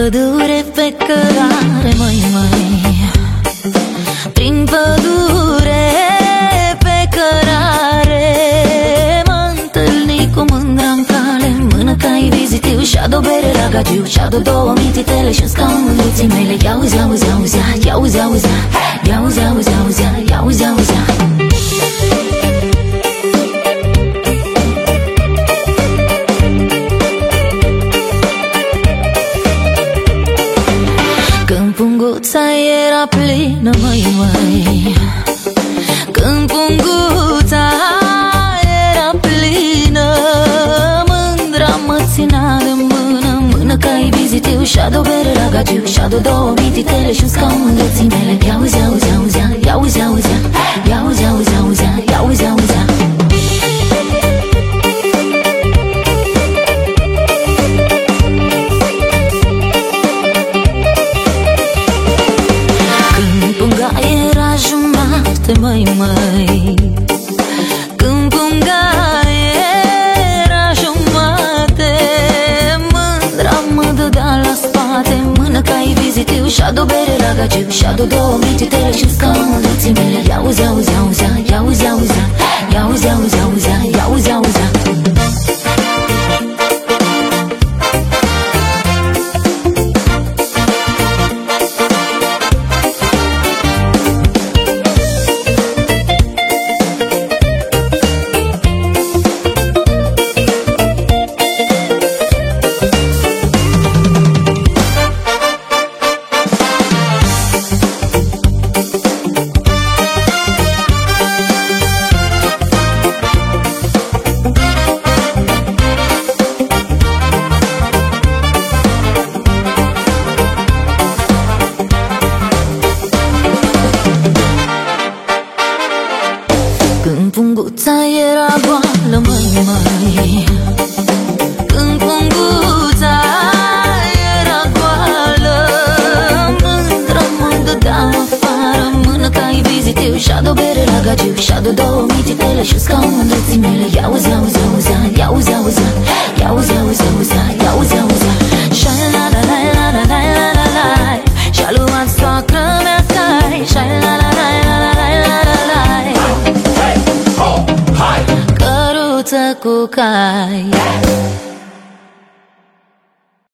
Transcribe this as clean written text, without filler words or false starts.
pădure pe cărare, măi, prin pădure pe cărare mă întâlni cu mândra-n cale, mână ca-i vizitiu, și-a-do bere la gagiu, și-a-do două mititele și-un scaun în luții mele. Ia-uzi, auzi, auzi, ia-uzi, auzi, ia-uzi, auzi, auzi, ia-uzi, auzi. Când punguța era plină, măi, când punguța era plină, mândra mă ținea de mână, mână ca-i vizitiu, și-a-do bere la gagiu, și-a-do două mititele și-un scaun în luții mele. Ia-uzi, auzi, auzi, ia-uzi, auzi, ia-uzi, auzi, auzi, ia-uzi, auzi. Măi, când punga era jumate, mândra mă dădea la spate, mână ca-i vizitiu, și-a-do bere la gagiu, și-a-do două mititele și-un scaun în luții mele. Ia-uzi, auzi, auzi, ia-uzi, auzi, ia-uzi, auzi, auzi, ia-uzi, auzi. Când punguța era goală, măi, când punguța era goală, mândra mă dădea afară, mână ca-i vizitiu, și-a-do bere la gagiu, și-a-do două mititele și-un scaun în luții mele. Ia-uzi, auzi, auzi, ia-uzi, auzi, ia-uzi, auzi, auzi, ia-uzi, auzi. Șai-la-la-la-la-la-la-la-la, și-a luat soacră mea cai, șai-la-la-la-la-la-la-la, căruță cu cai.